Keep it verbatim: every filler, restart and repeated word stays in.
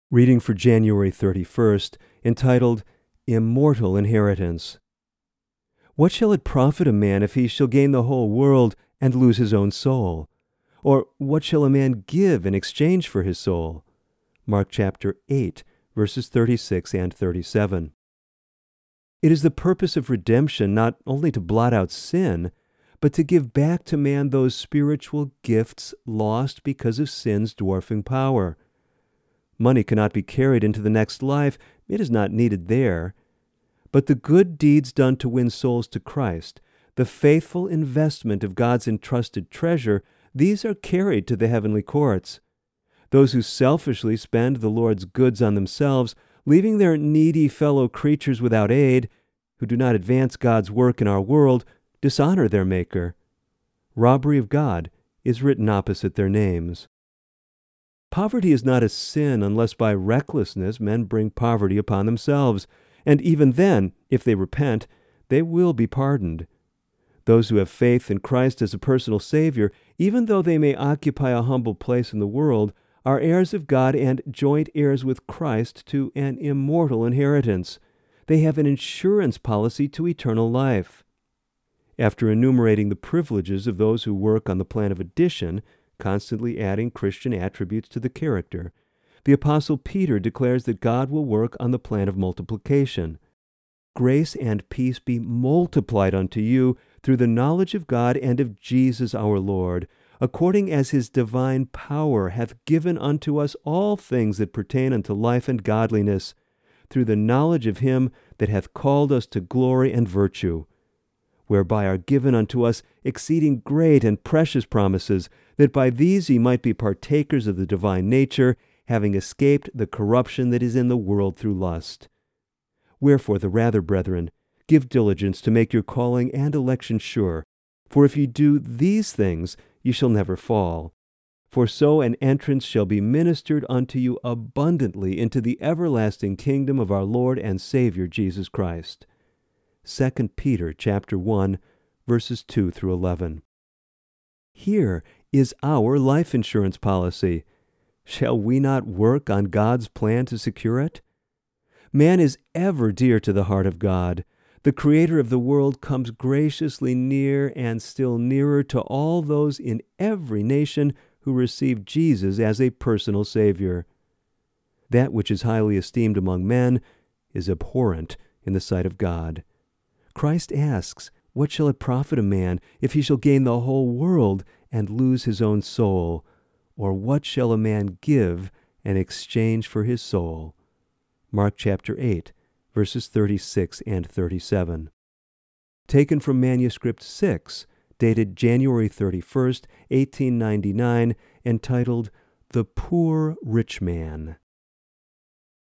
Reading for January thirty-first, entitled Immortal Inheritance. What shall it profit a man if he shall gain the whole world and lose his own soul? Or what shall a man give in exchange for his soul? Mark chapter eight, verses thirty-six and thirty-seven. It is the purpose of redemption not only to blot out sin, but to give back to man those spiritual gifts lost because of sin's dwarfing power. Money cannot be carried into the next life. It is not needed there. But the good deeds done to win souls to Christ, the faithful investment of God's entrusted treasure, these are carried to the heavenly courts. Those who selfishly spend the Lord's goods on themselves, leaving their needy fellow creatures without aid, who do not advance God's work in our world, dishonor their Maker. Robbery of God is written opposite their names. Poverty is not a sin unless by recklessness men bring poverty upon themselves, and even then, if they repent, they will be pardoned. Those who have faith in Christ as a personal Savior, even though they may occupy a humble place in the world, are heirs of God and joint heirs with Christ to an immortal inheritance. They have an insurance policy to eternal life. After enumerating the privileges of those who work on the plan of addition, constantly adding Christian attributes to the character, the Apostle Peter declares that God will work on the plan of multiplication. Grace and peace be multiplied unto you through the knowledge of God and of Jesus our Lord, according as his divine power hath given unto us all things that pertain unto life and godliness, through the knowledge of him that hath called us to glory and virtue, whereby are given unto us exceeding great and precious promises, that by these ye might be partakers of the divine nature, having escaped the corruption that is in the world through lust. Wherefore the rather, brethren, give diligence to make your calling and election sure, for if ye do these things, ye shall never fall. For so an entrance shall be ministered unto you abundantly into the everlasting kingdom of our Lord and Savior Jesus Christ. Second Peter chapter one, verses two through eleven. Here is our life insurance policy. Shall we not work on God's plan to secure it? Man is ever dear to the heart of God. The Creator of the world comes graciously near and still nearer to all those in every nation who receive Jesus as a personal Savior. That which is highly esteemed among men is abhorrent in the sight of God. Christ asks, what shall it profit a man if he shall gain the whole world and lose his own soul? Or what shall a man give in exchange for his soul? Mark chapter eight, verses thirty-six and thirty-seven. Taken from Manuscript six, dated January thirty-first, eighteen ninety-nine, entitled The Poor Rich Man.